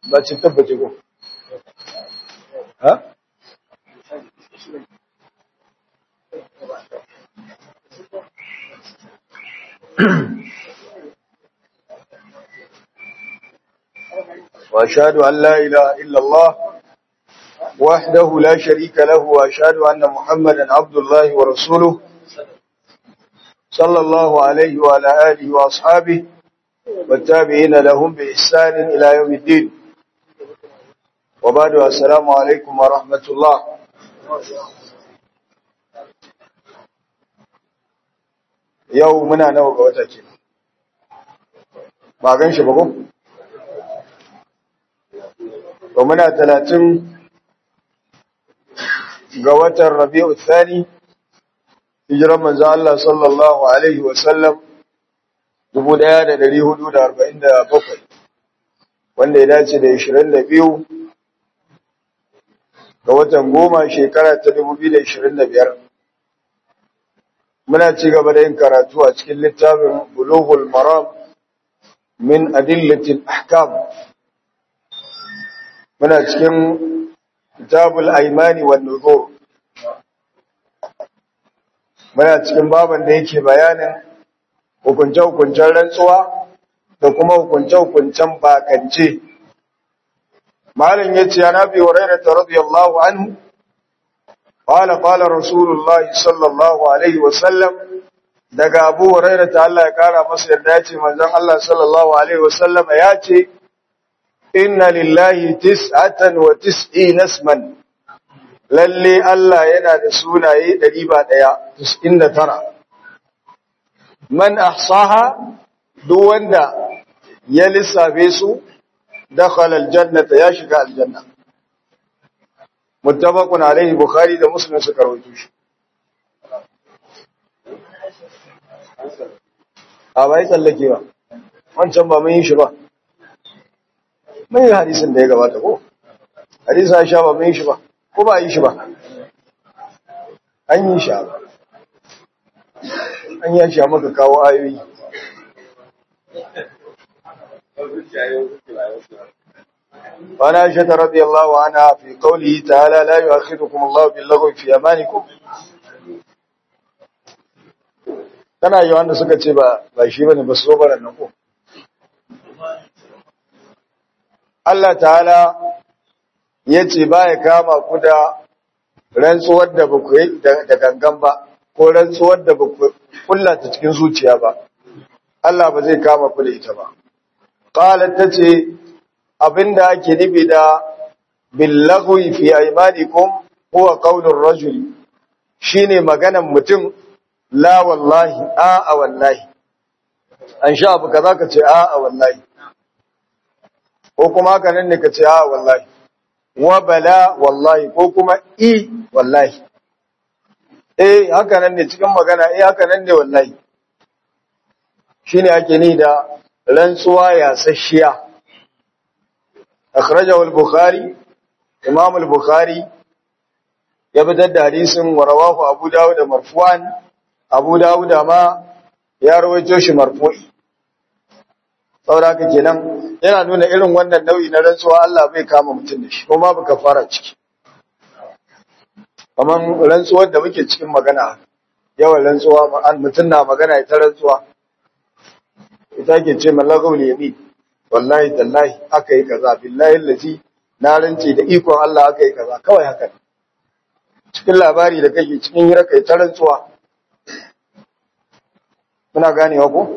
ba ci tabbace ko ha وأشهد أن لا إله إلا الله وحده لا شريك له وأشهد أن محمدا عبد الله ورسوله صلى الله عليه وعلى آله وأصحابه والتابعين لهم بإحسان إلى يوم الدين وبعد السلام عليكم ورحمة الله يومنا نوغ وتاكي ما غنش بكم ومنا 30 ga watan Rabi'u Thani hijiran manzo Allah sallallahu alaihi wa sallam 1447 wanda ya dace da 22 ga watan 10 shekara ta 2025 muna ci gaba da yin karatu a cikin littafin Bulughul Maram min Adillatil Ahkam muna cikin kitabul aimani wan nuzur muna cikin baban da yake bayanin hukunce-hukuncen rantsuwa da kuma hukunce-hukuncen bakance malin yace ya nabi hurairah radiyallahu anhu qala rasulullahi sallallahu alaihi wasallam daga abu hurairah ta Allah ya kara masa yarda yace manzon Allah sallallahu alaihi wasallam yace inna lillahi 99 isman lalle Allah yana da sunaye 199 man ahsaha duk wanda ya lissafe su dakhala aljannata ya shiga aljanna muttafaqun alaihi bukhari da muslim suka rawaito shi a bai tsallake ba wancan ba mun yi shi ba mun yi hadisin da ya gabata ko hadisin Aisha ba mun yi shi ba ko ba yi shi ba an yi shi ba an yi shi maka kawo ayoyi وعن عائشة رضي الله عنها في قوله تعالى لا يؤاخذكم الله باللغو في أيمانكم kana yi wanda suka ce ba shi bane ba so baran nan ko Allah ta'ala yace baya kama ku da rantsuwar da ba ku yi da gangan ba ko rantsuwar da ba ku kullata cikin zuciya ba Allah ba zai kama ku da ita ba qalat tace abinda ake nufi da billaghwi fi aymanikum huwa qawlur rajul shine maganan mutum la wallahi a wallahi an sha abu kaza ka ce a wallahi ko kuma haka nan ne ka ce a wallahi wa bala wallahi ko kuma i wallahi haka nan ne cikin magana haka nan ne wallahi shine ake ni da rantsuwa ya sashiya akhrajahu al-bukhari imam al-bukhari ya fitar da hadisin wa rawahu abu dawud marfu'an abu dawud ma ya rawaito shi marfu'i saboda haka kenan yana nuna irin wannan nau'i na rantsuwa Allah bai kama mutum da shi kuma baka fara ciki kaman rantsuwar da muke cikin magana yawan rantsuwa mutum na magana ita rantsuwa ita ke ce mallakul yamin wallahi tallahi akai kaza billahi allazi na rance da ikon Allah akai kaza kawai haka cikin labari da kake cikin hira kai ta rantsuwa muna ganewa ko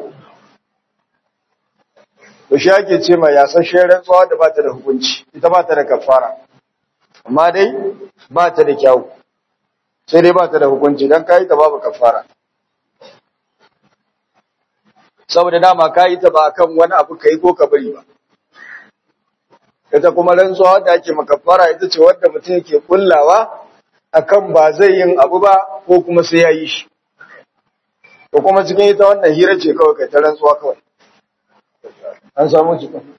to shi ake ce mai yasashen rantsuwa da bata da hukunci ita bata da kafara amma dai bata da kyau sai dai bata da hukunci dan kai ta babu kafara saboda dama kai ta ba akan wani abu kai ko ka bari ba ita kuma rantsuwa da ake makafara ita ce wanda mutum yake kullawa akan ba zai yin abu ba ko kuma sai ya yi shi ko kuma cikin ita wannan hira ce kawai kai ta rantsuwa kawai an samu cikin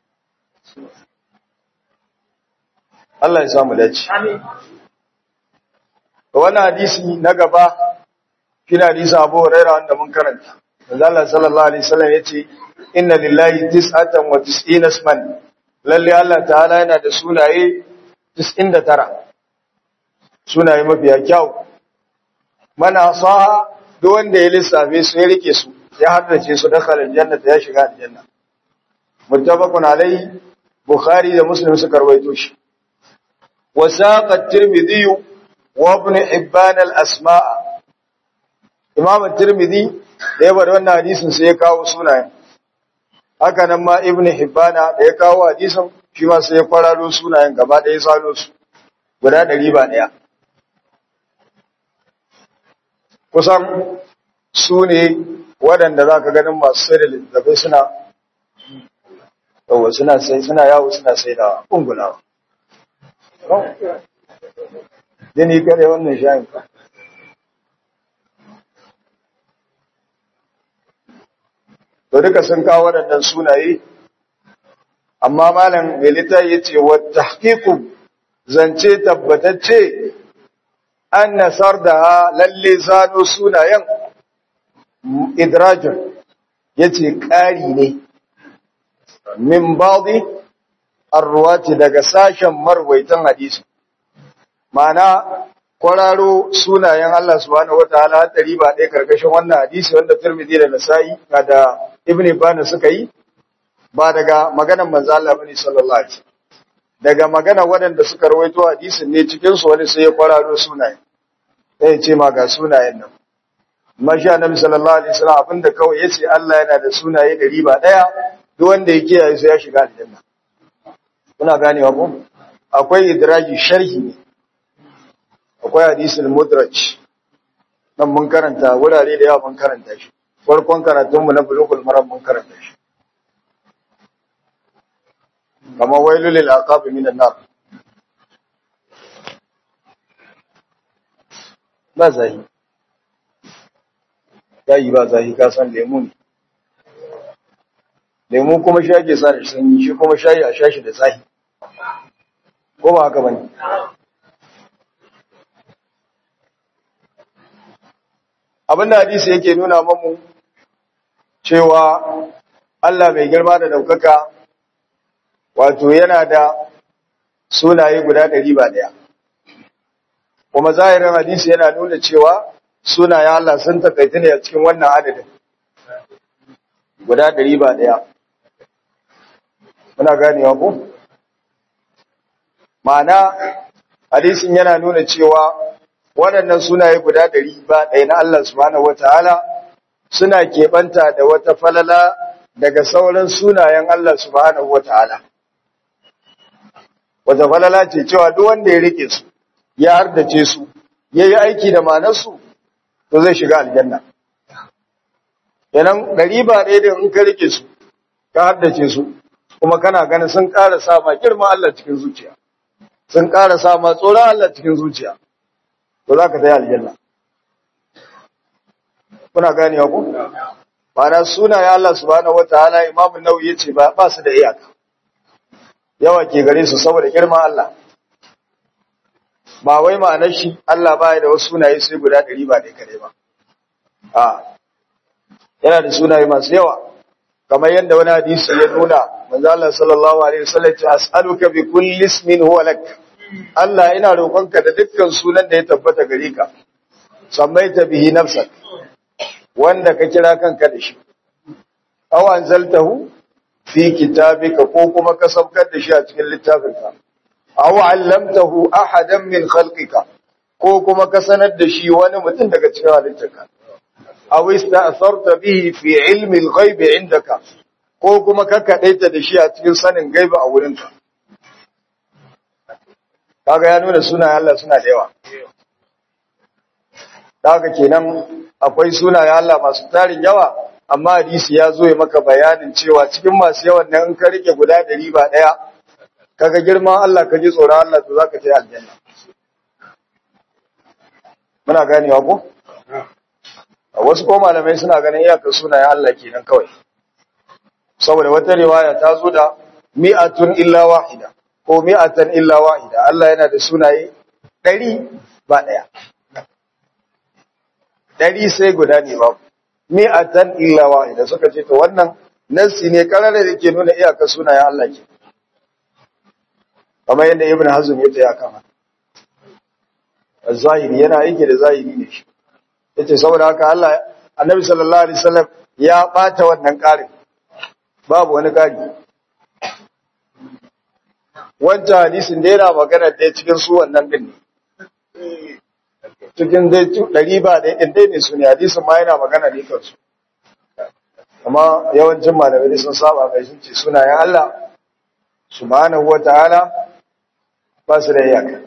Allah ya samu dace amin wannan hadisi na gaba kina hadisi Abu Hurairah wanda mun karanta manzo Allah sallallahu alaihi wasallam yace inna lillahi 99 isman lalle Allah ta'ala yana da sunaye 99 sunaye mafiya kyau mana saha duk wanda ya lissafe su ya rike su ya haddace su dakhala aljannata ya shiga aljanna muttafaqun alayhi bukhari da muslim suka rawaito shi wa saqa at-tirmidhi wa ibn hibban al-asma' imam at-tirmidhi da ya bada wannan hadisin sai ya kawo sunayen haka nan ma ibn hibban da ya kawo hadisin shi ma sai ya kwararo sunayen gaba da ya sano su guda 100 ba daya kusan su ne waɗanda za ka ganin masu sai da littattafai suna yawo suna sai da ungulawa. Jini kare wannan shayin ka. To duka sun kawo waɗannan sunaye, amma malam mai littafi ya ce, wata hakiku zance tabbatacce an nasar da lalle zano sunayen idrajun yace ƙari ne min ba'dhi arwati daga sashen marwaitan hadisi ma'ana kwararo sunayen Allah subhanahu wataala hadari ba dai karkashin wannan hadisi wanda Tirmidhi da Nasa'i da Ibn Hibban suka yi ba daga maganar manzo Allah bane sallallahu alaihi wasallam daga magana waɗanda suka rawaito hadisin ne cikin su wani sai ya kwararo sunayen sai ya ce ma ga sunayen nan masha Nabi sallallahu alaihi wasallam abinda kawai yace Allah yana da sunaye 100 ba daya duk wanda ya kiyaye su ya shiga aljanna kuna ganewa ko akwai idraji sharhi ne akwai hadisul mudraj nan mun karanta wurare da yawa mun karanta shi farkon karatun mu na bulughul maram mun karanta shi kama wailul lil aqab minan nar ba zahi yayi ba zahi ka san lemu ne lemu kuma shi ake sa da sanyi shi kuma shayi a shashi da tsahi ko ba haka bane abinda hadisi yake nuna mamu cewa Allah mai girma da daukaka wato yana da sunaye guda 100 ba daya kuma zahirin hadisi yana nuna cewa sunayen Allah sun takaita ne a cikin wannan adadin guda 100 ba daya muna ganewa ko ma'ana hadisin yana nuna cewa waɗannan sunaye guda 100 ba ɗaya na Allah subhanahu wataala suna keɓanta da wata falala daga sauran sunayen Allah subhanahu wataala wata falala ce cewa duk wanda ya rike su ya hardace su yayi aiki da manarsu to zai shiga aljanna kenan 100 ba ɗaya da in ka rike su ka hardace su kuma kana ganin sun ƙara sa ma girman Allah cikin zuciya sun ƙara sa ma tsoron Allah cikin zuciya to za ka tayi aljanna kuna ganewa ku ma'ana sunayen Allah subhanahu wataala Imam An-Nawawi yace ba su da iyaka yawa ke gare su saboda girman Allah ba wai ma'anar shi Allah baya da wasu sunaye sai guda 100 ba dai kare ba a yana da sunaye masu yawa kamar yadda wani hadisi ya nuna manzo Allah sallallahu alaihi wasallam ya as'aluka bi kulli ismin huwa lak Allah ina roƙonka da dukkan sunan da ya tabbata gare ka sammaita bihi nafsak wanda ka kira kanka da shi aw anzaltahu fi kitabika ko kuma ka saukar da shi a cikin littafinka aw allamtahu ahadan min khalqika ko kuma ka sanar da shi wani mutum daga cikin halittarka aw ista'tharta bihi fi ilmi al-ghaib indaka ko kuma ka kadaita da shi a cikin sanin gaiba a wurinka kaga ya nuna sunayen Allah suna da yawa daga kenan akwai sunayen Allah masu tarin yawa amma hadisi ya zo ya maka bayanin cewa cikin masu yawan nan in ka rike guda 100 ba daya kaga girman Allah ka ji tsoron Allah to zaka tafi aljanna muna ganewa ko wasu ko malamai suna ganin iyakar sunayen Allah kenan kawai saboda wata riwaya ta zo da mi'atun illa wahida ko mi'atan illa wahida Allah yana da sunaye 100 ba daya 100 sai guda ne ba mi'atan illa wahida suka ce to wannan nassi ne karare da ke nuna iyakar sunayen Allah ke kamar yadda Ibn Hazm ya taya kama zahiri yana aiki da zahiri ne shi yace saboda haka Allah Annabi sallallahu alaihi wasallam ya bata wannan ƙarin babu wani ƙari wancan hadisin da yana magana da cikin su wannan din ne cikin dai 100 ba dai din dai ne su ne hadisin ma yana magana ne kansu amma yawancin malamai sun saba mai sun ce sunayen Allah subhanahu wataala ba su da iyaka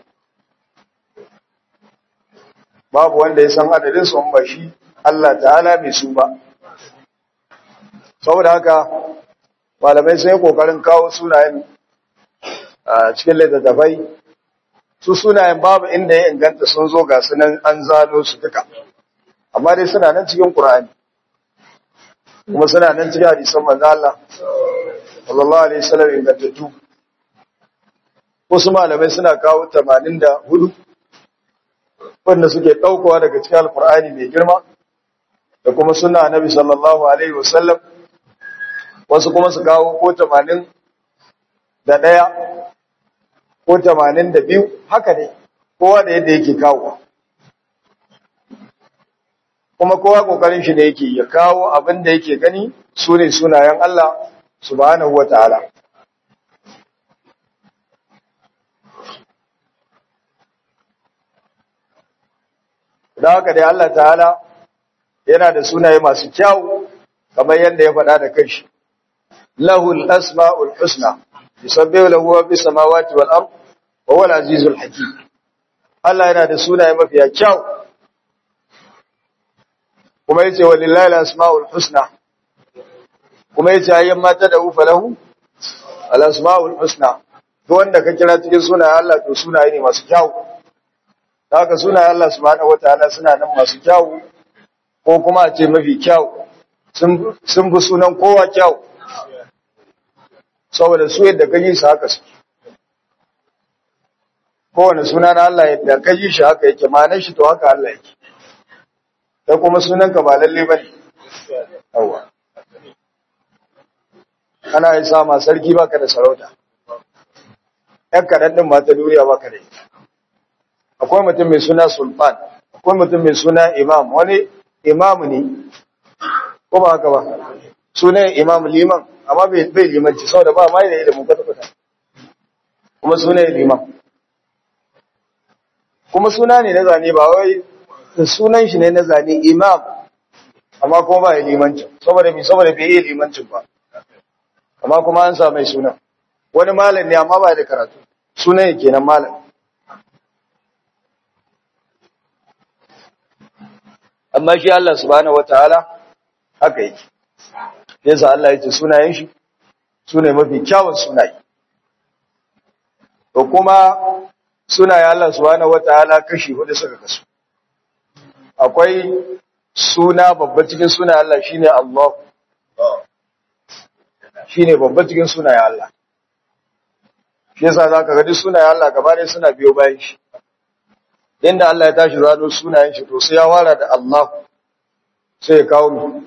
babu wanda ya san adadin su ba shi Allah ta'ala mai su ba saboda haka malamai sun yi kokarin kawo sunayen a cikin littattafai su sunayen babu inda ya inganta sun zo ga sunan an zano su duka amma dai suna nan cikin Qur'ani kuma suna nan cikin hadisan manzo Allah sallallahu alaihi wasallam ingantattu wasu malamai suna kawo 84 wanda suke daukowa daga cikin Al-Qur'ani mai girma da kuma sunna Annabi sallallahu alaihi wasallam wasu kuma su kawo ko 81 ko 82 haka ne kowa da yadda yake kawo kuma kowa kokarin shi ne yake ya kawo abin da yake gani sune sunayen Allah subhanahu wataala da haka dai Allah ta'ala yana da sunaye masu kyau kamar yadda ya faɗa da kanshi lahul asma'ul husna yusabbihu lahu ma fis samawati wal ard wa huwal azizul hakim Allah yana da sunaye mafiya kyau kuma yace walillahi al asma'ul husna kuma yace ayyan mata da ufa lahu al asma'ul husna to wanda ka kira cikin sunayen Allah to sunaye ne masu kyau haka sunayen Allah subhanahu wataala suna nan masu kyau ko kuma a ce mafi kyau sun fi sunan kowa kyau saboda su yadda kaji su haka suke kowane suna na Allah yadda kaji shi haka yake ma'anar shi to haka Allah yake sai kuma sunanka ba lalle bane yawa ana yi sama sarki baka da sarauta ɗan kaɗan ɗin ba ta duniya baka da ita akwai mutum mai suna sultan akwai mutum mai suna imam wani imam ne ko ba haka ba sunan imam liman amma bai limanci saboda ba mai da ilimin kwata-kwata kuma sunan liman kuma suna ne na zane ba wai sunan shi ne na zane imam amma kuma ba ya limanci saboda bai yi limancin ba amma kuma an sa mai sunan wani malam ne amma ba da karatu sunan yake nan malam amma shi Allah subhanahu wataala haka yake yasa Allah yace sunayen shi sune mafi kyawun sunaye to kuma sunayen Allah subhanahu wataala kashi hudu suka kasu akwai suna babba cikin sunayen Allah shine Allah shine babba cikin sunayen Allah shi yasa zaka ga duk sunayen Allah gaba ɗaya suna biyo bayan shi inda Allah ya tashi zano sunayen shi to sai ya wara da Allah sai ya kawo mu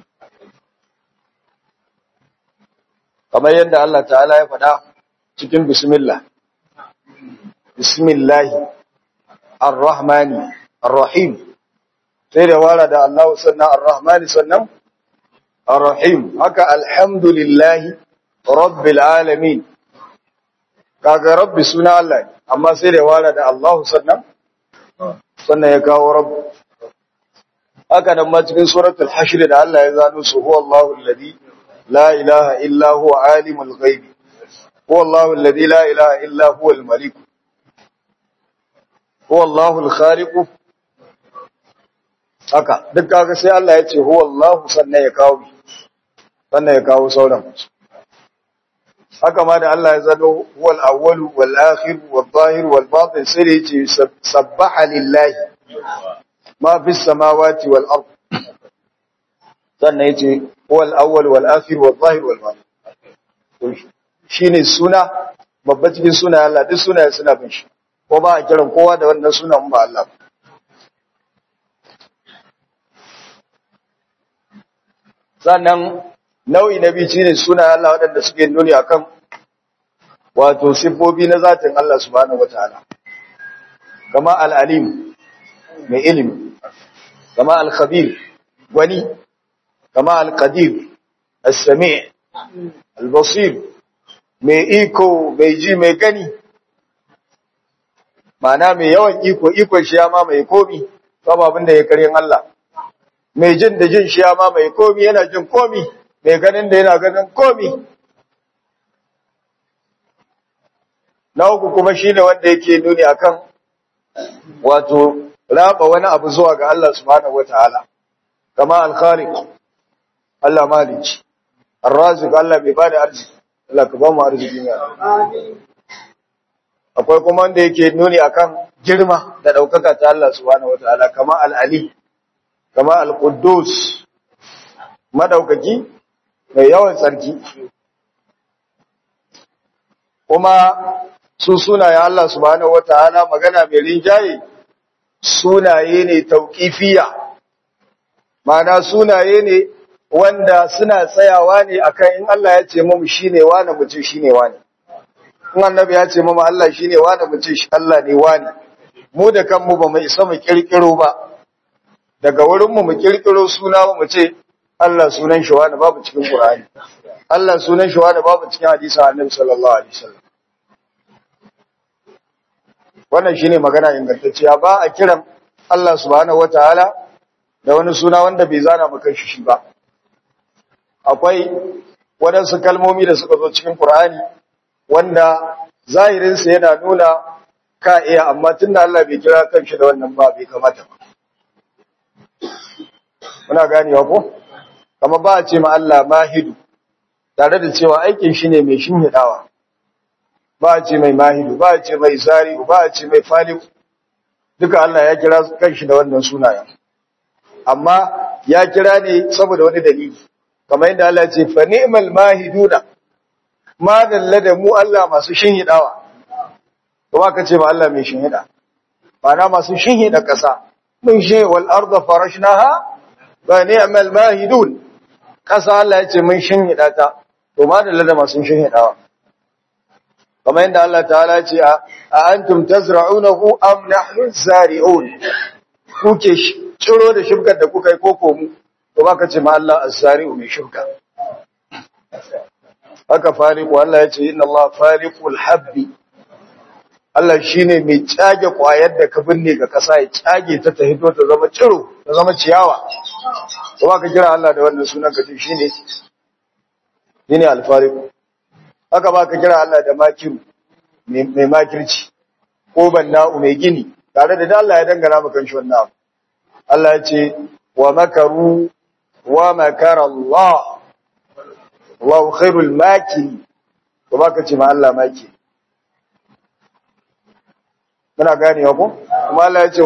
kamar yadda Allah ta'ala ya faɗa cikin bismillah bismillahi arrahmani arrahim sai da wara da Allah sannan arrahmani sannan arrahim haka alhamdulillahi rabbil alamin kaga rabbi suna Allah ne amma sai da wara da Allah sannan ya kawo rabb haka nan ma cikin suratul hashr da Allah ya zano su huwa Allahu alladhi la ilaha illa huwa alimul ghaib huwa Allahu alladhi la ilaha illa huwa al-malik huwa Allahu al-khaliq haka duk kaga sai Allah ya ce huwa Allahu sannan ya kawo sauran haka ma da Allah ya zano huwal awwalu wal akhir wal zahir wal batin sai ya ce sabbaha lillahi ma fis samawati wal ard sannan ya ce huwal awwal wal akhir wal zahir wal batin shine suna babba cikin suna Allah duk sunaye suna bin shi ko ba a kiran kowa da wannan sunan ba Allah sannan nau'i na biyu shine sunayen Allah waɗanda suke nuni akan wato sifofi na zatin Allah subhanahu wataala kama al-alim mai ilimi, kama al-khabir gwani, kama al-qadir as-sami' al-basir mai iko mai ji mai gani, ma'ana mai yawan ikon shi ya ma mai komi babu abin da ya karyin Allah, mai jin da jin shi ya ma mai komi yana jin komi, mai ganin da yana ganin komi. Na uku kuma shi ne wanda yake nuni akan wato raba wani abu zuwa ga Allah subhanahu wataala kama al-khaliq Allah malici, ar-raziq Allah bai bada arziki, Allah ka ba mu arziki ne. Amin. Akwai kuma wanda yake nuni akan girma da daukaka ta Allah subhanahu wataala kama al-ali, kama al-quddus madaukaki mai yawan tsarki. Kuma su sunaye Allah subhanahu wataala magana mai rinjaye sunaye ne tauqifiyya, ma'ana sunaye ne wanda suna tsayawa ne akan in Allah ya ce mu shine wani mu ce shine wani, in annabi ya ce mu Allah shine wani mu ce Allah ne wani. Mu da kanmu ba mu isa mu kirkiro ba, daga wurin mu kirkiro suna mu ce Allah sunan shi wani, babu cikin Qur'ani. Allah sunan shi wani babu cikin hadisin Annabi sallallahu alaihi wasallam. Wannan shine magana ingantacciya, ba a kiran Allah subhanahu wataala da wani suna wanda bai zana maka shi ba. Akwai wadansu kalmomi da suka zo cikin Qur'ani wanda zahirin sa yana nuna ka iya, amma tunda Allah bai kira kanshi da wannan ba bai kamata ba. Muna ganewa ko? Kama ba a ce ma Allah mahidu tare da cewa aikin shi ne mai shinhidawa, ba a ce mai mahidu, ba a ce mai zari, ba a ce mai faliku, duka Allah ya kira kanshi da wannan sunayen, amma ya kira ne saboda wani dalili, kamar yadda Allah ce fa ni'mal mahiduna, ma dalla da mu Allah masu shinhidawa, kuma ka ce ma Allah mai shinhida, ma'ana masu shinhida ƙasa, mun shi wal arda farashnaha fa ni'mal mahidun, ƙasa Allah ya ce mun shinhida ta, to ma da lada masu shinhidawa. Kamar yadda Allah ta'ala ce a antum tazra'unahu am nahnu zari'un, kuke ciro da shibkar da kuka yi koko mu, to ba ka ce ma Allah az-zari'u mai shibka. Haka faliqu, Allah ya ce inna Allah faliqul habbi, Allah shine mai cage kwayar da ka binne ga ƙasa, ya cage ta hito ta zama ciro, ta zama ciyawa. Kuma ka kira Allah da wannan sunan ka ce shine al-fariq. Haka ba ka kira Allah da makiru, mai makirci, ko banna'u mai gini, tare da Allah ya dangana maka shi wannan abu. Allah ya ce wa makaru wa makara Allah, wallahu khairul makiri, ko ba ka ce ma Allah makiri. Muna gane ko? Kuma Allah ya ce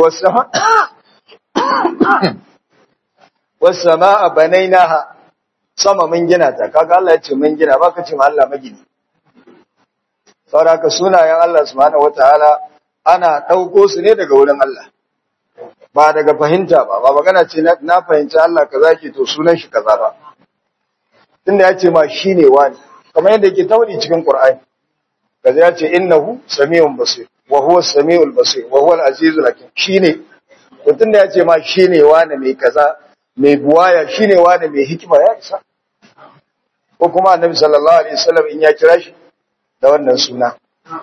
was-samaa banainaha, sama mun gina ta, kaga Allah ya ce mun gina, baka ce ma Allah magini. Saboda sunayen Allah subhanahu wataala ana dauko su ne daga wurin Allah, ba daga fahimta ba magana ce na fahimci Allah kaza ke to sunan shi kaza ba, tunda ya ce ma shine wani, kamar yadda yake tauri cikin Qur'ani, kaza ya ce innahu samiun basir wa huwa as-sami'ul basir wa huwa al-azizul hakim, shine to tunda ya ce ma shine wani mai kaza mai buwaya, shine wani mai hikima, ya isa. Ko kuma Annabi sallallahu alaihi wasallam in ya kira shi da wannan suna.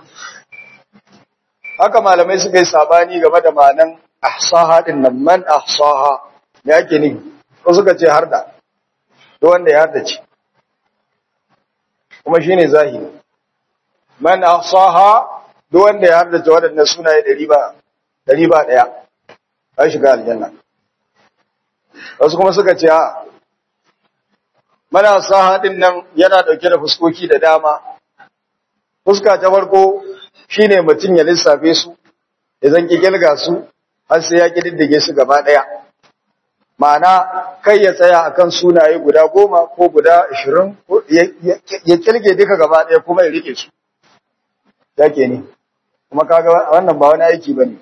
Haka malamai suka yi sabani game da ma'anan ahsaha din nan, man ahsaha me yake nufi, ko suka ce harda, to wanda ya harda ce, kuma shine zahiri. Man ahsaha, duk wanda ya harda ta waɗannan sunaye 100 ba shiga aljanna. Wasu kuma suka ce a manasa haɗin nan yana ɗauke da fuskoki da dama. Fuska ta farko shine mutum ya lissafe su, ya zanki kilga su har sai ya kididdige su gaba ɗaya. Ma'ana kai ya tsaya akan sunaye guda 10 ko guda 20, ya kilge duka gaba ɗaya kuma ya rike su. Yake ne, kuma kaga wannan ba wani aiki bane.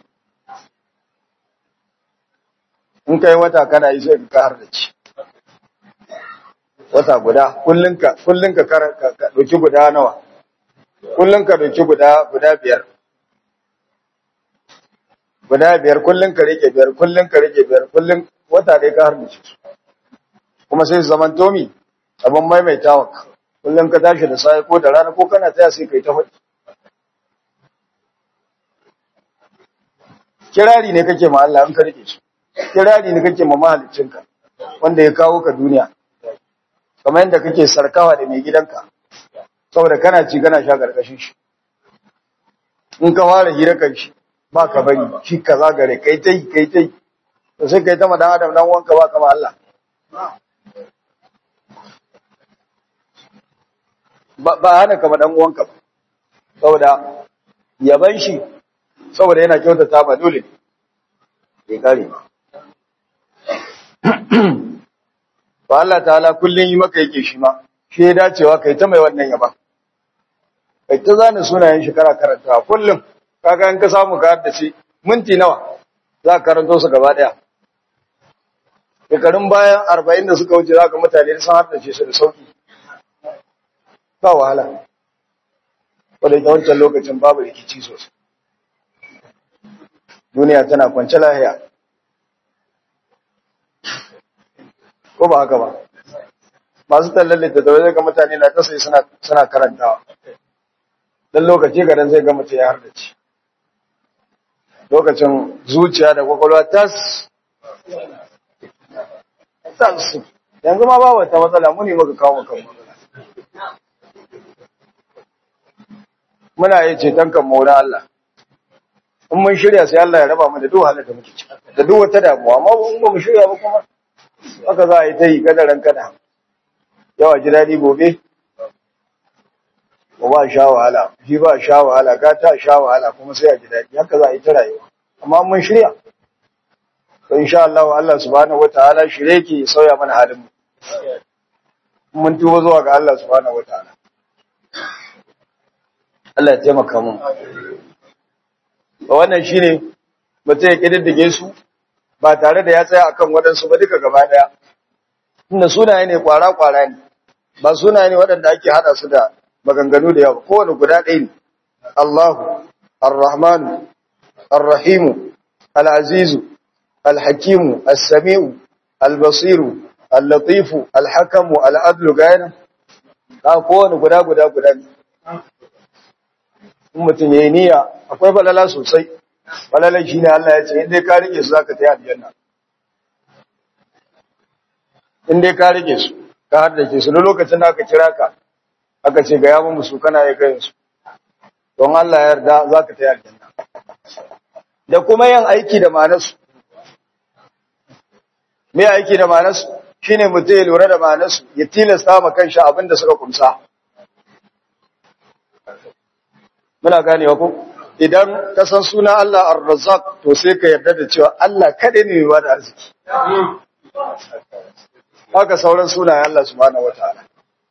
In kai wata kana yi sai ka har da ci. Wata guda, kullun ka dauki guda nawa? kullun ka dauki guda biyar kullun ka rike biyar kullun wata dai ka harbice su kuma sai zaman tomi abin maimaitawa kullun ka tashi da sai ko da rana ko kana taya sai kai ta faɗi kirari ne kake ma Allah in ka rike su kirari ne kake ma mahaliccinka wanda ya kawo ka duniya kamar yadda kake sarkawa da mai gidanka saboda kana ci kana sha karkashin shi in ka fara hira kan shi ba ka bari shi ka zagare kai tai to sai kai ta ma dan adam dan wanka ba kama Allah ba hana kama dan uwanka ba saboda yaban shi saboda yana kyautata ba dole ne kare ba Allah ta'ala kullun yi maka yake shi ma shi ya dacewa kai ta mai wannan yaba kai ta zana sunayen shi kana karanta kullum kaga in ka samu ka haddace minti nawa za ka karanto su gaba daya shekarun bayan 40 da suka wuce za ka mutane sun haddace su da sauki ba wahala wadda ita wancan lokacin babu rikici sosai duniya tana kwance lahiya ko ba haka ba masu tallan littattafai zai ga mutane na ta sai suna karantawa dan lokaci gadan zai ga mutum ya hardace lokacin zuciya da kwakwalwa tas yanzu ma ba wata matsala muni muka kawo maka muna yi ceton kan maurin Allah in mun shirya sai Allah ya raba mu da duk halin da muke ciki da duk wata damuwa amma in ba mu shirya ba kuma haka za a yi ta yi kadaran kada yawa ji daɗi gobe ba sha wahala shi ba sha wahala gata sha wahala kuma sai a ji daɗi haka za a yi ta rayuwa amma mun shirya to insha Allah Allah subhanahu wataala shirye ki sauya mana halin mu mun tuba zuwa ga Allah subhanahu wataala Allah ya taimaka mu wannan shine mutum ya kididdige su ba tare da ya tsaya akan waɗansu ba duka gaba ɗaya inda sunaye ne kwara ne ba sunaye ne waɗanda ake hada su da maganganu da yawa kowane guda ɗaya ne Allahu Ar-Rahmanu Ar-Rahimu Al-Azizu Al-Hakimu As-Sami'u Al-Basiru Al-Latifu Al-Hakamu Al-Adlu gayana ka kowane guda ne in mutum yayi niyya akwai balala sosai balalan shine Allah ya ce in dai ka rike su zaka tayi aljanna in dai ka rike su ka haddace su lokacin da aka kira ka aka ce ga yamu musu kana ya kai su don Allah ya yarda zaka tayi aljanna da kuma yin aiki da ma'anarsu me aiki da ma'anarsu shine mutum ya lura da ma'anarsu ya tilasta ma kanshi abin da suka kumsa muna ganewa ko idan ka san suna Allah Ar-Razzaq to sai ka yarda da cewa Allah kadai ne mai bada arziki haka sauran sunayen Allah subhanahu wataala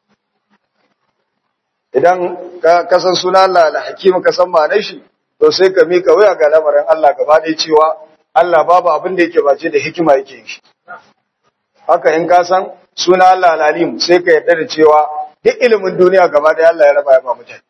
idan ka san suna Allah Al-Hakim ka san ma'anar shi to sai ka mika waya ga lamarin Allah gaba ɗaya cewa Allah babu abin da yake bace da hikima yake shi haka in ka san suna Allah Al-Alim sai ka yarda da cewa duk ilimin duniya gaba ɗaya Allah ya raba ya ba mutane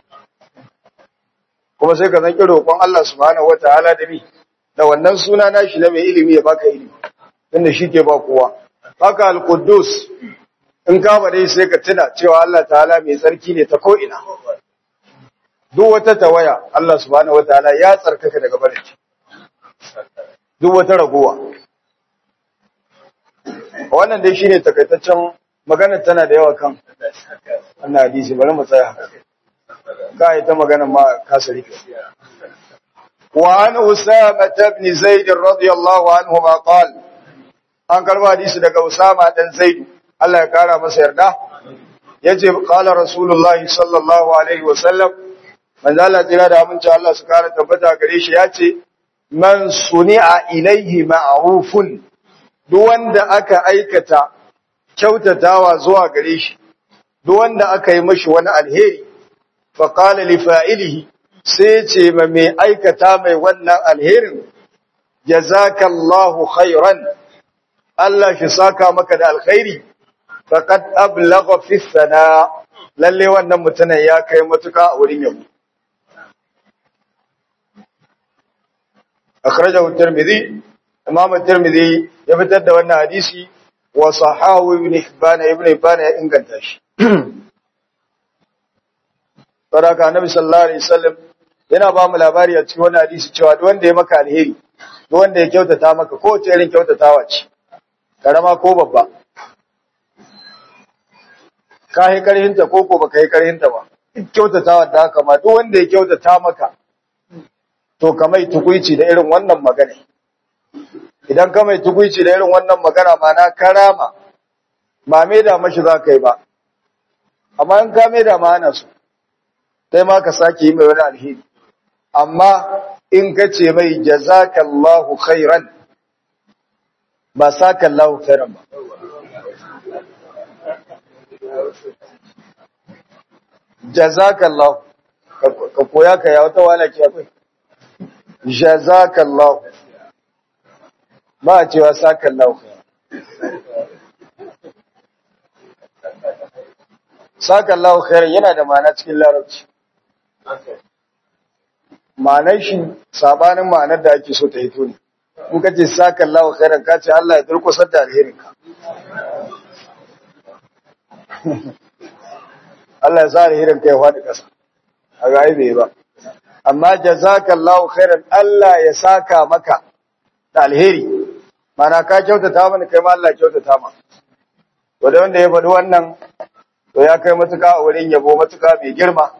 kuma sai ka san roƙon Allah subhanahu wataala da ni da wannan suna nashi na mai ilimi ya baka ilimi tunda shi ke ba kowa haka al-Quddus in ka bare sai ka tuna cewa Allah ta'ala mai tsarki ne ta ko ina duk wata tawaya Allah subhanahu wataala ya tsarkaka daga barinta duk wata ragowa wannan dai shine takaitaccen magana tana da yawa kan wannan hadisi bari mu tsaya haka kai ta magana ma kasa rike wa an usama ibn zaid radiyallahu anhu ma qala an karba hadisi daga usama dan zaid Allah ya kara masa yarda yace qala rasulullahi sallallahu alaihi wasallam manzo Allah tsira da aminci Allah su kara tabbata gare shi yace man suni'a ilaihi ma'rufun duk wanda aka aikata kyautatawa zuwa gare shi duk wanda aka yi mashi wani alheri fa qala li fa'ilihi sai ce ma mai aikata mai wannan alherin jazakallahu khairan Allah shi saka maka da alkhairi faqad ablagha fi sana lalle wannan mutumin ya kai matuka a wurin yabo. Akhrajahu at-Tirmidhi, Imam at-Tirmidhi ya fitar da wannan hadisi wa sahahu ibn Hibban ya inganta shi. Baraka Annabi sallallahu alaihi wasallam yana ba mu labari a cikin wannan hadisi cewa duk wanda ya maka alheri, duk wanda ya kyautata maka ko wace irin kyautatawa ce, karama ko babba, ka yi karhinta ko baka yi karhinta ba, kyautatawa da haka ma duk wanda ya kyautata maka to ka mai tukuici da irin wannan magana. Idan ka mai tukuici da irin wannan magana ma na karama, ba mai da mashi za ka yi ba, amma in ka mai da ma ana so, sai ma ka sake yi mai wani alheri. Amma in ka ce mai jazakallahu khairan, ba sakallahu khairan ba. Jazakallahu, ka koya ka ya wata wala ke akwai. Jazakallahu, ba a cewa sakallahu khairan. Sakallahu khairan yana da ma'ana cikin larabci. Ma'anar shi sabanin ma'anar da ake so ta hito ne. In ka ce sakallahu khairan ka ce Allah ya durkusar da alherinka. Allah ya sa alherinka ya faɗi ƙasa. A ga ai bai ba. Amma jazakallahu khairan Allah ya saka maka da alheri. Mana ka kyautata mana kai ma Allah ya kyautata ma. Wanda ya faɗi wannan to ya kai matuka a wurin yabo matuka mai girma.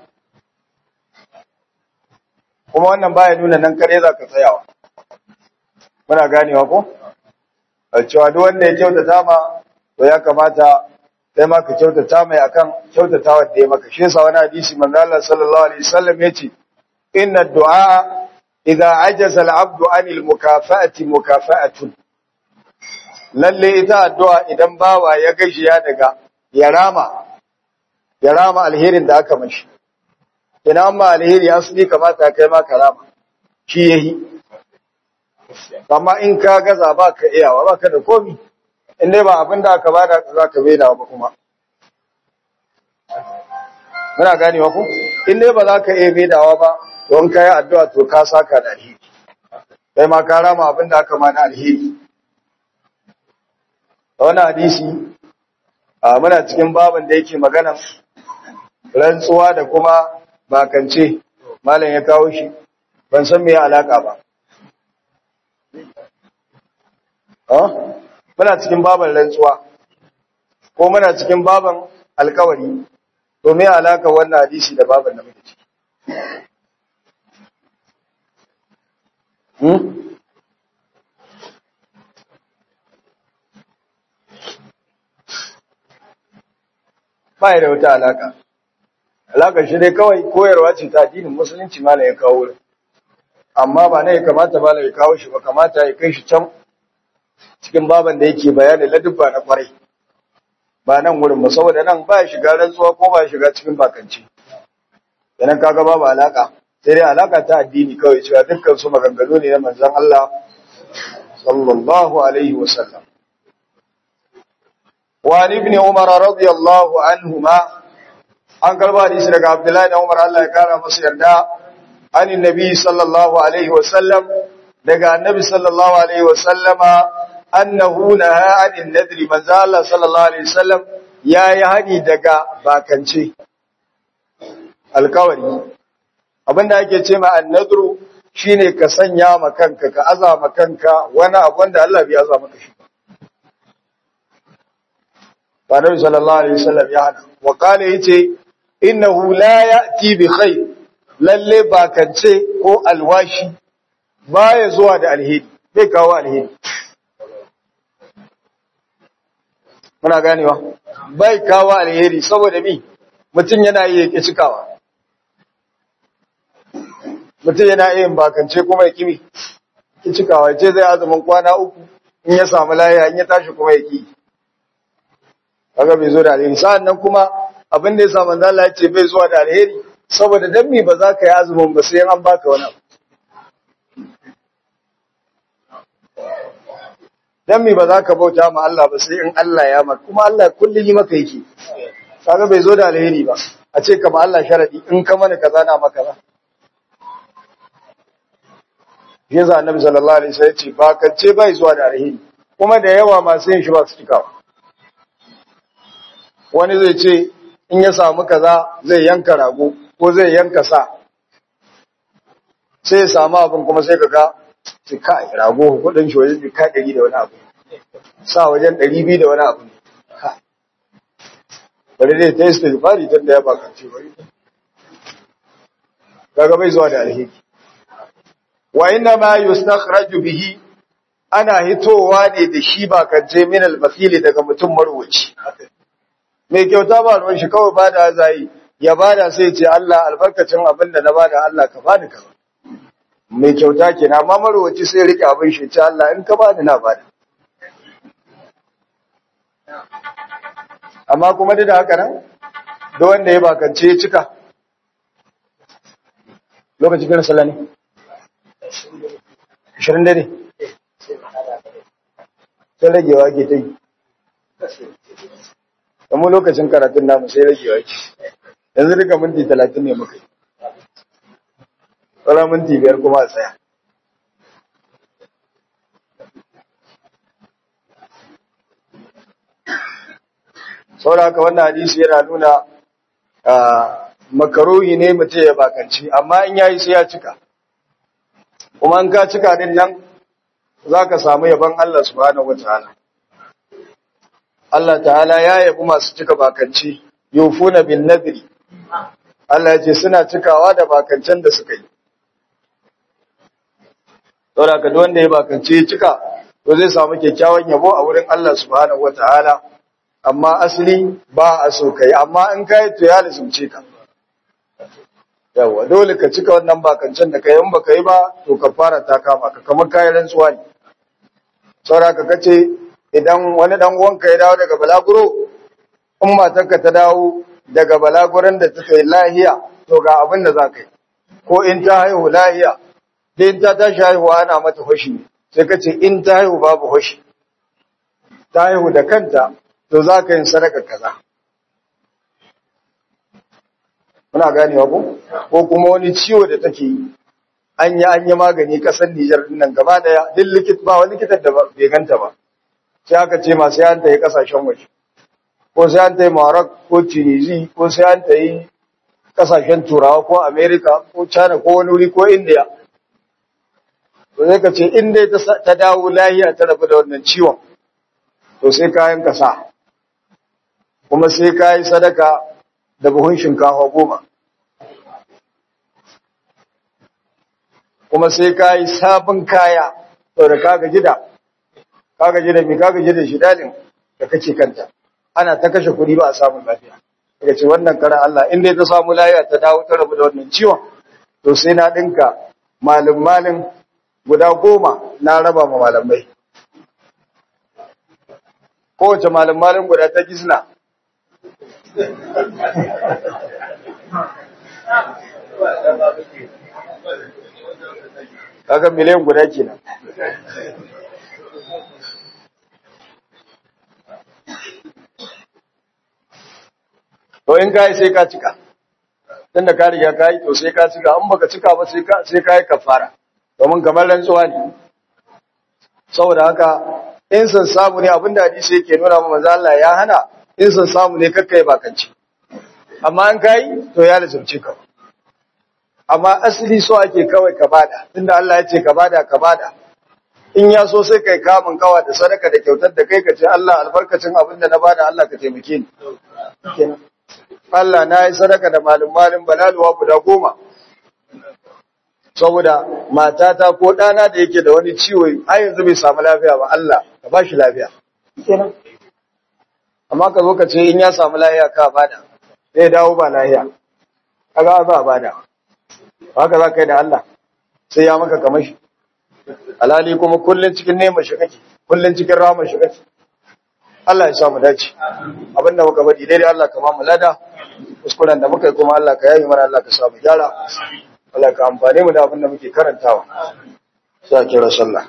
Kuma wannan baya nuna nan kare za ka tsayawa. Muna ganewa ko? A cewa duk wanda ya kyautata ma to ya kamata sai ma ka kyautata mai akan kyautatawa da ya maka. Shi yasa wani hadisi manzo Allah sallallahu alaihi wasallam yace inna du'a idza ajaza al-'abdu 'anil mukafa'ati mukafa'atun. Lalle ita addu'a idan bawa ya gashiya daga ya rama alherin da aka mashi. Ina amma alheri asali kamata kai ma karama. Shi yayi. Amma in ka gaza ba ka iyawa ba ka da komi. In dai ba abin da aka bada za ka bai da ba kuma. Muna ganewa ku? In dai ba za ka iya bai dawa ba, to in ka yi addu'a to ka saka da alheri. Kai ma ka rama abin da aka ma na alheri. A wani hadisi, muna cikin babin da yake magana rantsuwa da kuma bakance, malam ya kawo shi, ban san me alaka ba. Muna cikin babin rantsuwa, ko muna cikin babin alkawari, to me alaka wannan hadisi da babin da muke ciki? Ba da wata alaka. Alakar shi dai kawai koyarwa ce ta addinin musulunci malam ya kawo. Amma ba ne ya kamata malam ya kawo shi ba, kamata ya kai shi can cikin baban da yake bayanin ladubba na kwarai. Ba nan wurin ba, saboda nan ba shiga rantsuwa ko ba shiga cikin bakanci. Idan kaga babu alaka, sai dai alaka ta addini kawai cewa dukkan su maganganu ne na manzon Allah sallallahu alaihi wasallam. Wa ibn Umar radiyallahu anhuma an karba hadisi daga Abdullahi da Umar Allah ya kara masa yarda anin nabi sallallahu alaihi wasallam daga annabi sallallahu alaihi wasallama annahu naha anin nadri manzo Allah sallallahu alaihi wasallam yayi hani daga bakance alkawari abinda ake ce ma annadru shine ka sanya ma kanka ka azama kanka wani abu wanda Allah bai azama maka shi ba nabi sallallahu alaihi wasallam ya hana wa qala yace innahu la ya'ti bi khair lalle bakance ko alwashi baya zuwa da alheri bai kawo alheri muna ganewa bai kawo alheri saboda bi mutum yana yi yake cikawa mutum yana yin bakance kuma ya kimi ki cikawa ce zai azumin kwana 3 in ya samu lafiya in ya tashi kuma ya ki kaga bai zo da alheri sa'annan kuma abin da yasa manzo Allah ya ce bai zuwa da alheri saboda dan me ba za ka yi azumin ba sai an baka wani abu dan me ba za ka bauta ma Allah ba sai in Allah ya maka kuma Allah kullun yi maka yake kaga bai zo da alheri ba a ce kama Allah sharadi in ka mana kaza na maka ba yasa annabi sallallahu alaihi wasallam ce ba kance bai zuwa da alheri kuma da yawa masu yin shi ba su cikawa wani zai ce in ya samu kaza zai yanka rago ko zai yanka sa sai ya samu abin kuma sai kaga sai kai rago kudin shi wajen ka 100 da wani abu sa wajen 200 da wani abu bari dai ta istighfari tun da ya bakance bari kaga bai zuwa da alheri wa inna ma yustakhraju bihi ana hitowa ne da shi bakance min al-basili daga mutum marwaci mai kyauta ba ruwan shi kawai bada zai ya bada sai ce Allah albarkacin abin da na bada Allah ka bani kaza mai kyauta kenan amma marwaci sai rike abin shi ce Allah in ka bani na bada amma kuma da haka nan da wanda ya bakance ya cika lokacin kiran sallah ne 20 dare sai ragewa ke ta yi amma lokacin karatun namu sai ragewa ke yanzu duka minti 30 ne muka yi tsara minti 5 kuma a tsaya saboda haka wannan hadisi yana nuna makaruhi ne mutum ya bakanci amma in yayi sai ya cika kuma in ka cika din nan zaka samu yaban Allah subhanahu wataala Allah ta'ala ya yabi masu cika bakanci yufuna bin nadri Allah ya ce suna cikawa da bakancen da suka yi saboda haka duk wanda ya bakance ya cika to zai samu kyakkyawan yabo a wurin Allah subhanahu wataala amma asali ba a so kai amma in kai to ya lizumce ka yawa dole ka cika wannan bakancin da kai in baka yi ba to kafara ta kama ka kamar kai rantsuwa ne saboda ka kace idan wani dan uwanka ya dawo daga balaguro in matarka ta dawo daga balaguran da take lahiya to ga abin da za ka yi ko in ta haihu lahiya dai in ta tashi haihuwa ana mata hoshi sai kace in ta haihu babu hoshi ta haihu da kanta to za ka yin sadaka kaza muna ganewa ko kuma wani ciwo da take yi an yi magani kasar Nijar nan gaba daya duk likit ba wani likitan da bai ganta ba sai aka ce ma sai an tayi kasashen waje ko sai an tayi Morocco ko Tunisia ko sai an tayi kasashen Turawa ko America ko China ko wani wuri ko India to sai ka ce in dai ta dawo lahiya ta rabu da wannan ciwon to sai kayan kasa kuma sai ka yi sadaka da buhun shinkafa 10 kuma sai ka yi sabon kaya to da kaga gida mi kaga gida shi dalin da kake kanta ana ta kashe kuɗi ba a samun lafiya daga ce wannan karan Allah in dai ta samu lafiya ta dawo ta rabu da wannan ciwon to sai na dinka malin guda 10 na raba ma malamai kowace malin guda ta gizna kaga miliyan guda kenan to in kai sai ka cika tunda ka riga kai to sai ka cika an baka cika ba sai kai kafara domin kamar rantsuwa ne saboda haka in san samu ne abinda hadisi yake nuna mu manzo Allah ya hana in san samu ne kakkai bakanci amma an kai to ya lazumce ka amma asali so ake kawai ka bada tunda Allah ya ce ka bada in ya so sai kai kamun kawa da sadaka da kyautar da kai ka ce Allah albarkacin abin da na bada Allah ka taimake ni kenan Allah na yi sadaka da malum balaluwa guda 10 saboda matata ko ɗana da yake da wani ciwo ai yanzu bai samu lafiya ba Allah ka ba shi lafiya kenan amma ka zo ka ce in ya samu lafiya ka bada zai dawo ba lafiya kaga ba bada haka za ka yi da Allah sai ya maka kamar shi alhali kuma kullun cikin neman shi kake kullun cikin rahama shi kake Allah ya samu dace abinda muka faɗi daidai Allah ka ba mu lada kuskuren da muka yi kuma Allah ka yayi mana Allah ka samu gyara Allah ka amfane mu da abinda muke karantawa sai a kira sallah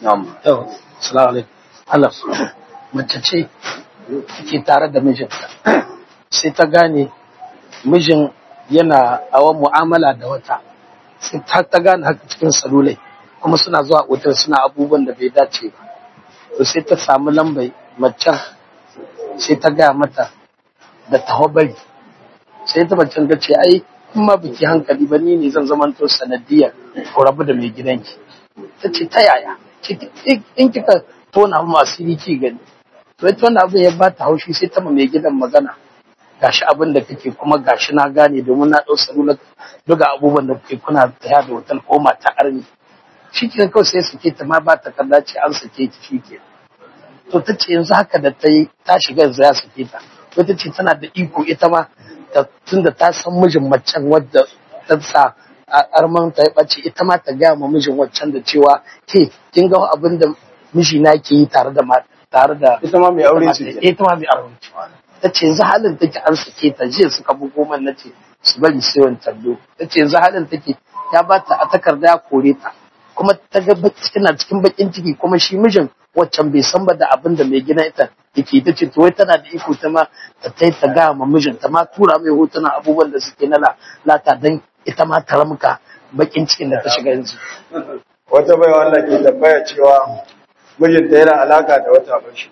Yau, salamu alaikum. Allah, mace ce ke tare da mijinta, sai ta gane mijin yana awon mu'amala da wata, sai ta gane haka cikin salulai, kuma suna zuwa otal suna abubuwan da bai dace ba. To sai ta samu lambai macen, sai ta gaya mata da tahobari, sai ta macen ga ce, ai, kuma biki hankali ba ni ne zan zamanto sanadiyar ko rabu da mai gidanki. Ta ce, ta yaya? In kika tona mu asiri ki gani. To ita wannan abin ya bata haushi sai ta mai gidan magana. Gashi abin da kake kuma gashi na gane domin na ɗau salula duka abubuwan da kuke kuna taya da hotel ko mata arni. Shi ke kawai sai suke ta ma ba ta kalla ce an sake ki shi ke. To ta ce yanzu haka da ta yi ta shiga yanzu ya sake ta. To ta ce tana da iko ita ma tunda ta san mijin macen wadda ta sa arman ta ya ɓace ita ma ta gaya ma mijin waccan da cewa ke kin ga abin da mijina ke yi tare da ita ma mai aure ce ita ma mai aure ce ta ce yanzu halin take an sake ta jiya suka bugo man na ce su bari sai wancan do ta ce yanzu halin take ya ba ta a takarda ya kore ta kuma ta ga tana cikin bakin ciki kuma shi mijin waccan bai san ba da abin da mai gina ita yake ta ce to wai tana da iko ta ma ta gaya ma mijin ta ma tura mai hotuna abubuwan da suke na lata dan ita ma ta ramka bakin cikin da ta shiga yanzu. Wata baiwa Allah ke tambaya cewa mijinta yana alaka da wata bashi.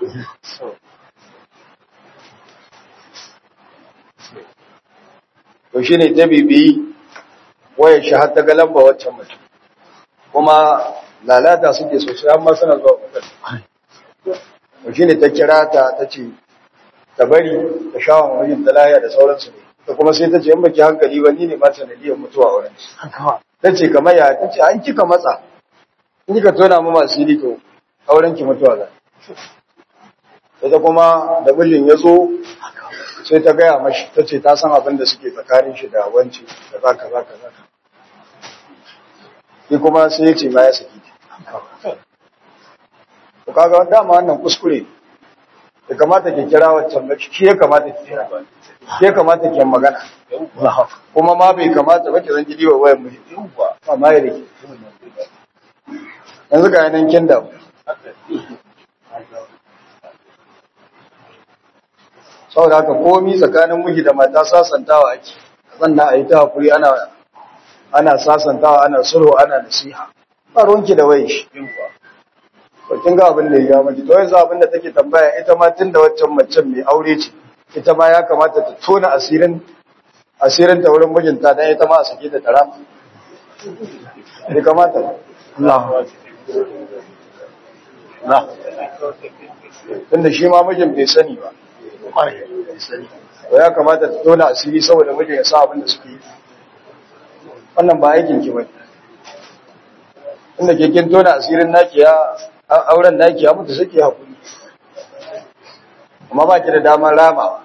To shi ne ta bibiyi wayar shi har ta ga lamba waccan mutum. Kuma lalata suke sosai amma suna zuwa mutum. To shi ne ta kira ta ce ta bari ta shawa mijinta laya da sauransu ne. Ta kuma sai ta ce in baki hankali ba ni ne ma sanadiyar mutuwa wurin. Ta ce kamar ya ta ce an kika matsa in kika tona mu masu yi to auren ki mutuwa za. Ita kuma da mijin ya zo sai ta gaya mashi ta ce ta san abin da suke tsakanin shi da wanci da za ka za ka za ka. Shi kuma sai ya ce ma ya saki ta. To kaga dama wannan kuskure ya kamata ki kira waccan ba shi ya kamata ki kira. Ke kamata ke magana kuma ma bai kamata ba ki zan gidi wa wayan miji ba ma ya rike yanzu ga yanan kin da saboda haka komi tsakanin miji da mata sasantawa ake sannan a yi ta hakuri ana sasantawa ana sulhu ana nasiha ba ruwanki da wayan shi ba kin ga abin da ya miki to yanzu abin da take tambaya ita ma tun da waccan macen mai aure ce ita ma ya kamata ta tona asirin ta wurin mijinta dan ita ma a sake ta tara bai kamata ba Allah tunda shi ma mijin bai sani ba ya kamata ta tona asiri saboda mijin ya sa abin da suke yi wannan ba aikin ki bane inda ke kin tona asirin naki ya auren naki ya mutu suke hakuri amma ba ki da damar rama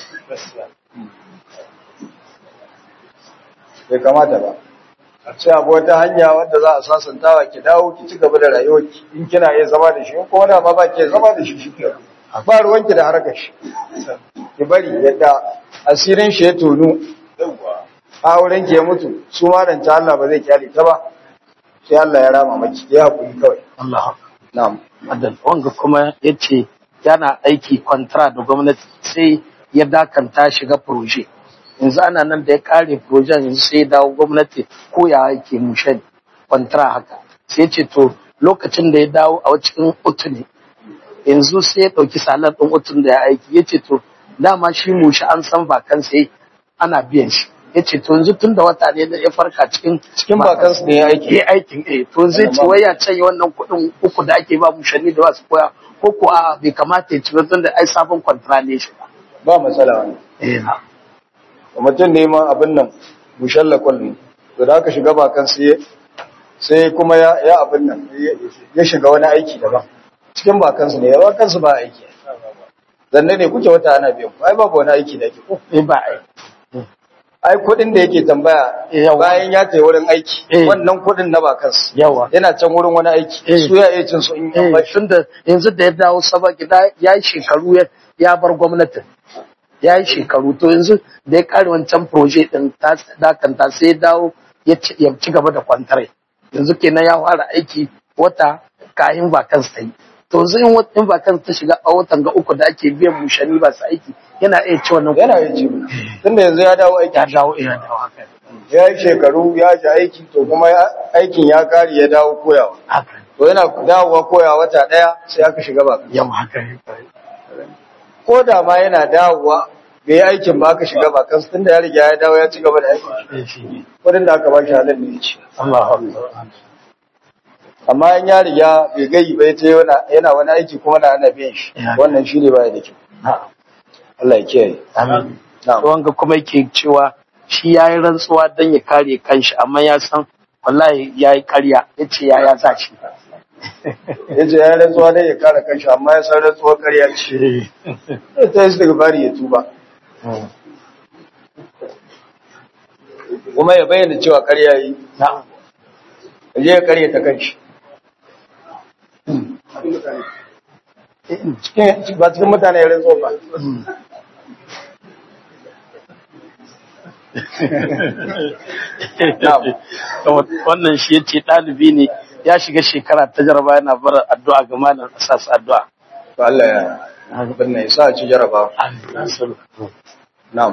bai kamata ba sai abu wata hanya wadda za a sasantawa ki dawo ki ci gaba da rayuwarki in kina iya zama da shi ko wani ma ba ki zama da shi shi ke ba ruwanki da harkar shi ki bari yadda asirin shi ya tonu auren ki ya mutu su ma dan ta Allah ba zai kyale ta ba sai Allah ya rama maki ya hakuri kawai Allah na'am adan wanga kuma yace yana aiki kwantara da gwamnati sai ya dakanta shiga proje yanzu ana nan da ya kare projen yanzu sai ya dawo gwamnati ko ya yake mushe kwantara haka sai ce to lokacin da ya dawo a cikin utu ne yanzu sai ya dauki salar din utun da ya aiki yace to dama shi mushe an san bakan sai ana biyan shi yace to yanzu tun da wata ne da ya farka cikin bakan su ne ya aiki aikin to zai ci waya canye wannan kuɗin uku da ake ba mushanni da wasu koya ko ko a bai kamata ya ci ba tun da ai sabon kwantara ne shi ba matsala wannan na mutum ne ma abin nan mushallakon ne to da aka shiga bakan sai kuma ya abin nan ya shiga wani aiki daban cikin bakansu ne ya bakansu ba aiki zanne ne kuke wata ana biyan ai babu wani aiki da ke ko ba ai kudin da yake tambaya bayan ya tayi wurin aiki wannan kudin na bakansu yana can wurin wani aiki su ya iya cin su in yan bashi tunda yanzu da ya dawo saba gida ya yi shekaru ya bar gwamnatin ya yi shekaru to yanzu da ya kare wancan proje din dakanta sai ya dawo ya ci gaba da kwantare yanzu kenan ya fara aiki wata kayan vacancy ta yi. To zai in vacancy ta shiga a watan ga uku da ake biyan mushani ba su aiki yana iya ci wannan yana yin ci tunda yanzu ya dawo aiki, ya dawo haka ya yi shekaru ya ji aiki to kuma aikin ya kare ya dawo koyawa, haka to yana dawowa koyawa wata ɗaya sai aka shiga ba. yau haka Ko da ma yana dawowa bai yi aikin ba aka shiga ba kansu tunda ya riga ya dawo ya ci gaba da aiki, kudin da aka ba shi halin ne ya ci. Amma in ya riga bai gayi ba ya yana wani aiki kuma na ana biyan shi, wannan shi ne baya da kyau. Allah ya kiyaye. amin. Wanga kuma yake cewa shi ya yi rantsuwa don ya kare kanshi amma ya san wallahi ya yi karya ya ce ya za shi. Ya ce ya yi rantsuwa don ya kare kanshi amma ya san rantsuwar karya ce. Ta yi daga bari ya tuba. Kuma ya bayyana cewa karya yi. Ya je ya karya ta kanshi. Ba cikin mutane ya rantsuwa ba. Wannan shi ya ce ɗalibi ne ya shiga shekara ta jaraba yana bar addu'a ga malam asas addu'a. To Allah ya binne ya sa ci jaraba. Na'am.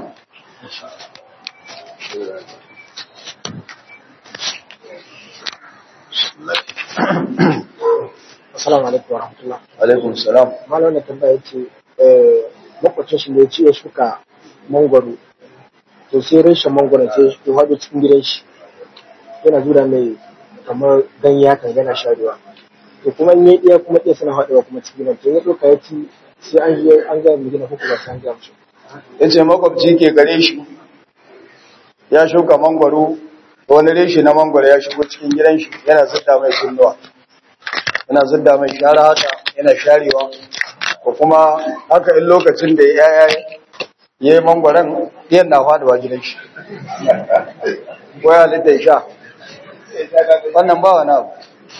Assalamu alaikum wa rahmatullah. Alaikum salam. Malam na tambaya ce makwacin shi ne ciwo suka mangwaro. To sai rashin mangwaro sai ya faɗo cikin gidan shi. Yana zura mai kamar ganye hakan yana sha ruwa. To kuma in yi ɗaya kuma ɗaya suna faɗuwa kuma cikin gidan. To ya ɗauka ya ci sai an gaya mai gina hukuma sai an gaya musu. Ya ce makwabci ke gare shi ya shuka mangwaro, wani reshe na mangwaro ya shigo cikin gidan shi yana zidda mai sunnuwa. Yana zidda mai shara haka yana sharewa. Ko kuma haka in lokacin da ya yi mangwaron ɗiyan na faɗuwa gidan shi. Ko ya halitta ya sha. Wannan ba wani abu.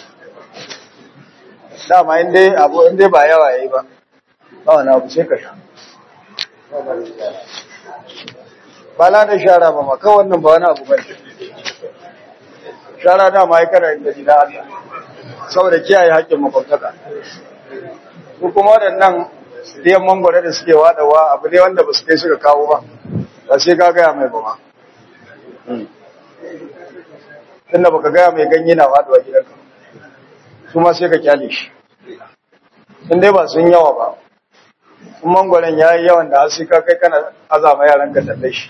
Dama in dai ba yawa ya yi ba wani abu sai ka sha. Ba la da shara ba maka wannan ba wani abu ba ne. Shara dama ya kara da gida Allah saboda kiyaye haƙƙin makwabtaka. Su kuma waɗannan ɗiyan mangwara da suke waɗawa abu ne wanda ba su kai suka kawo ba, ba sai ka gaya mai ba ma. Tunda baka gaya mai ganye na faɗuwa gidanka, su ma sai ka kyale shi. In dai ba sun yawa ba, in mangwaron ya yi yawan da har sai ka kai kana azama yaran ka talle shi.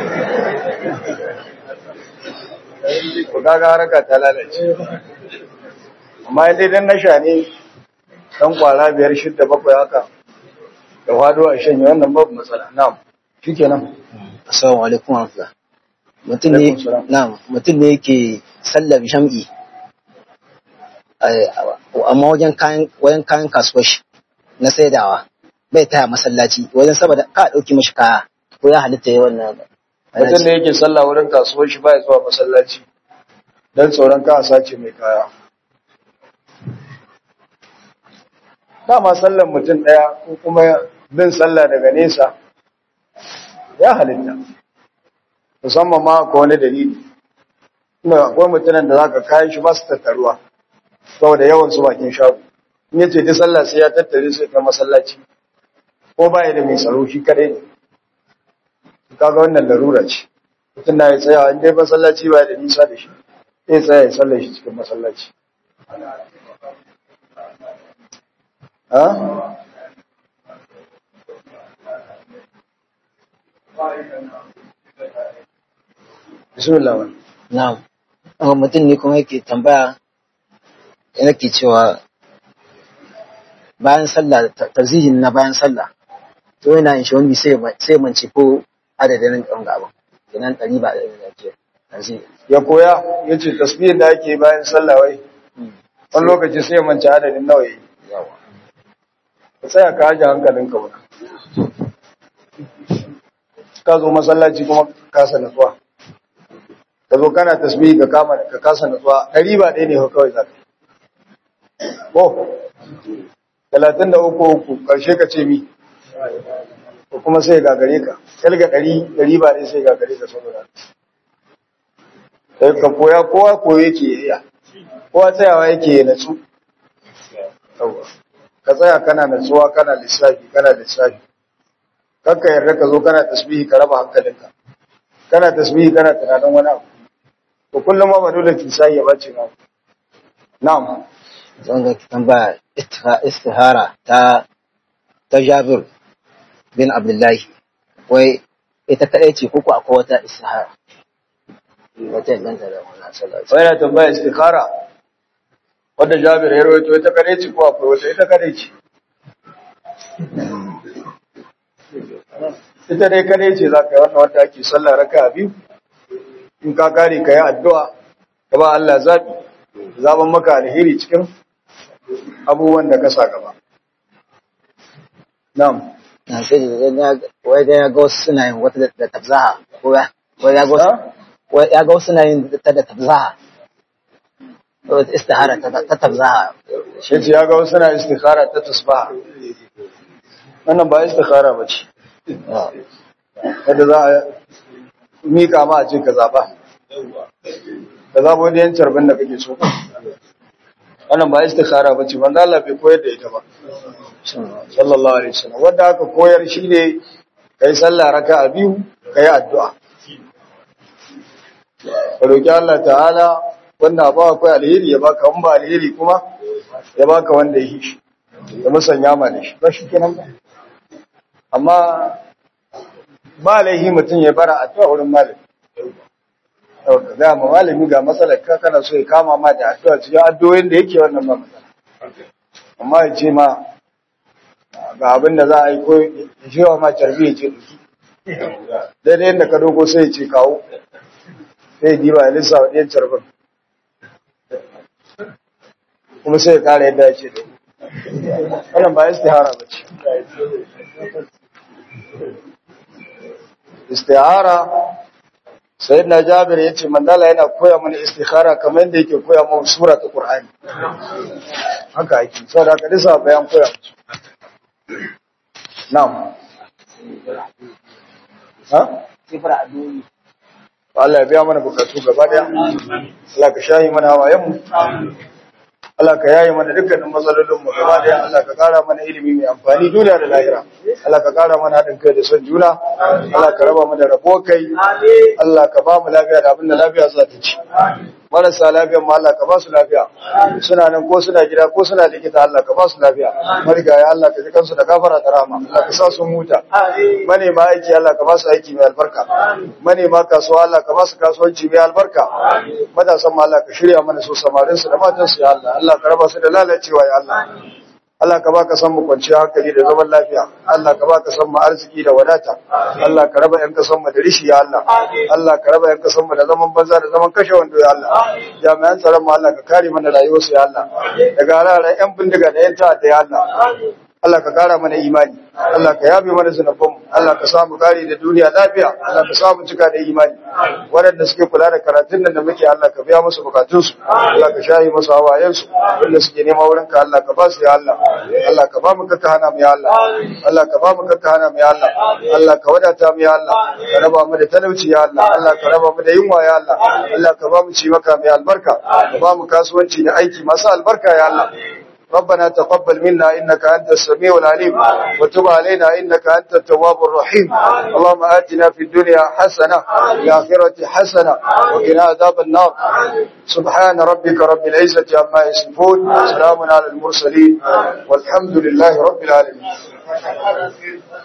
Ku kaga haraka ta lalace. Amma in dai dan nasha ne dan kwara 5, 6, 7 haka da fado a shanye wannan babu matsala. Na'am. Shikenan. Assalamu alaikum wa rahmatullah. Mutum ne yake sallar jam'i amma wajen kayan kasuwar shi na saidawa bai taya masallaci wajen saboda ka dauki mashi kaya ko ya halitta yi wannan. Mutum ne yake sallah wurin kasuwar shi bai zuwa masallaci dan tsoron ka a sace mai kaya. Dama sallar mutum daya ko kuma bin sallah daga nesa ya halitta. Musamman ma ko wani dalili. Ina akwai mutanen da zaka kai shi ba su tattaruwa saboda yawan su bakin shago. In yace duk sallah sai ya tattare su kai masallaci. Ko baya da mai tsaro shi kadai ne. Kaga wannan larura ce. Mutum na ya tsaya in dai masallaci baya da nisa da shi. Sai tsaya ya sallar shi cikin masallaci. Ha? Bismillah. Na'am. Mutum ne kuma yake tambaya yake cewa bayan sallah tarzihin na bayan sallah to yana yin shi wani sai mance ko adadin ɗan gaba kenan 100 ba da yake tarzihin Ya koya yace tasbihin da ake bayan sallah wai wani lokaci sai mance adadin nawa yayi. Ka tsaya ka haje hankalinka ba. Ka zo masallaci kuma ka kasa natsuwa. Ka zo kana tasbihi ka kasa natsuwa 100 ba ɗaya ne kawai zaka. Ko 33 karshe ka ce mi ko kuma sai gagare ka kalga 100 ba ɗaya sai gagare ka saboda sai ka koya kowa koyo yake iya kowa tsayawa yake natsu ka tsaya kana natsuwa kana lissafi kakka yarda ka zo kana tasbihi ka raba hankalinka kana tasbihi kana tunanin wani abu to kullum ma ba dole ki sai ya bace ba na'am zan ga tambaya istihara ta Jabir bin Abdullahi wai ita kadai ce ko akwai wata istihara wata inganta da wannan sallallahu wai na tambaya istikhara wanda Jabir ya rawaito ita kadai ce ko akwai wata ita kadai ce ita dai kadai ce za ka yi wannan wanda ake sallah raka biyu in ka kare ka yi addu'a ka ba Allah zaɓi zaɓen maka alheri cikin abubuwan da ka sa gaba. Na'am. na sai wai da ya ga wasu suna yin wata da tabzaha ko wai ya ga wasu suna yin ta da tabzaha wata istihara ta tabzaha Shi ce ya ga wasu na istikhara ta tasbaha. Wannan ba istikhara ba ce. Wanda za a mika ma a ce ka zaɓa. Ka zaɓa wani yan carbin da kake so. Wannan ba istikhara ba ce, wanda Allah bai koyar da ita ba. Sallallahu alaihi wasallam. Wanda aka koyar shi ne kai sallah raka'a biyu kai addu'a. Ka roki Allah ta'ala wanda ba akwai alheri ya baka, in ba alheri kuma ya baka wanda yake shi. Ya musanya ma da shi. Ba shi kenan ba. Amma ba laihi mutum ya bara addu'a wurin malami. Ga ma malami ga matsalar ka kana so ya kama ma da addu'a cikin addu'o'in da yake wannan ba matsala. Amma ya ce ma ga abin da za a yi ko ya ce wa ma carbi ya ce duki. Daidai yadda ka dogo sai ya ce kawo. Sai ya diba ya lissa wa ɗayan carbin. Kuma sai ya kara yadda ya ce duki. Wannan ba istihara ba ce. Istihara sayyidina Jabir yace mandala yana koya mana istikhara kamar yadda yake koya mana sura ta Qur'ani haka yake saboda haka disa bayan koya musu na'am ha sifra addu'i Allah ya biya mana bukatu gaba daya Allah ka shayi mana hawayen mu Allah ka yaye mana dukkanin matsalolin mu gaba daya Allah ka kara mana ilimi mai amfani duniya da lahira Allah ka kara mana haɗin kai da son juna Allah ka raba mu da rabo kai Allah ka ba mu lafiya da abin da lafiya za ta ci marasa lafiyan ma Allah ka ba su lafiya suna nan ko suna gida ko suna likita Allah ka ba su lafiya marigaya Allah ka ji kansu da gafara da rahama Allah ka sa su huta manema aiki Allah ka ba su aiki mai albarka manema kasuwa Allah ka ba su kasuwanci mai albarka matasan ma Allah ka shirya mana su samarin su da matan su ya Allah Allah ka raba su da lalacewa ya Allah Allah ka baka san mu kwanciya hankali da zaman lafiya Allah ka baka san mu arziki da wadata Allah ka raba yan kasan mu da rishi ya Allah Allah ka raba yan kasan mu da zaman banza da zaman kashe wando ya Allah jami'an tsaron mu Allah ka kare mana rayuwar su ya Allah daga hararan yan bindiga da yan ta'adda ya Allah Allah ka kara mana imani Allah ka yabe mana zunubanmu Allah ka samu kare da duniya lafiya Allah ka samu cika da imani waɗanda suke kula da karatun nan da muke Allah ka biya musu bukatunsu Allah ka shayi musu hawayensu wanda suke nema wurin ka Allah ka ba su ya Allah Allah ka ba mu kakka hana mu ya Allah Allah ka ba mu kakka hana mu ya Allah Allah ka wadata mu ya Allah ka raba mu da talauci ya Allah Allah ka raba mu da yunwa ya Allah Allah ka ba mu ci maka mai albarka ka ba mu kasuwanci da aiki masu albarka ya Allah ربنا تقبل منا إنك أنت السميع العليم وتب علينا إنك أنت التواب الرحيم اللهم آتنا في الدنيا حسنة وفي الآخرة حسنة وقنا عذاب النار سبحان ربك رب العزة عما يصفون سلام على المرسلين والحمد لله رب العالمين